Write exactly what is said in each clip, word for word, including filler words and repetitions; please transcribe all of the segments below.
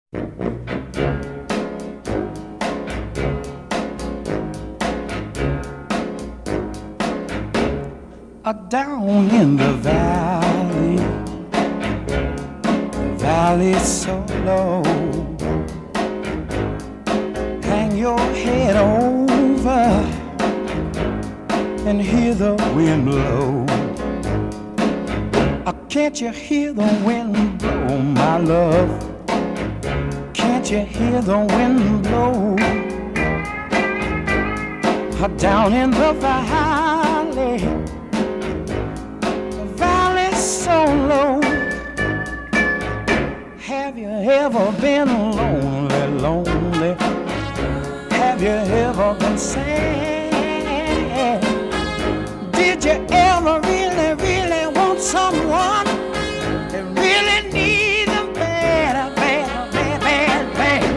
Uh, down in the valley, the valley so low. Hang your head over and hear the wind blow. Uh, can't you hear the wind blow, my love? Can't you hear the wind blow? Uh, down in the valley, so low. Have you ever been lonely, lonely? Have you ever been sad? Did you ever really, really want someone that really needs them bad, bad, bad, bad, bad?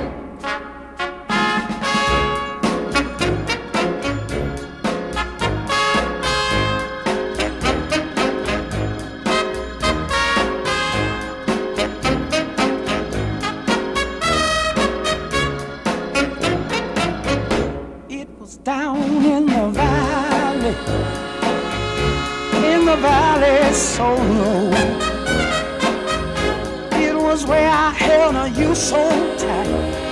Down in the valley, in the valley so low. It was where I held you so tight.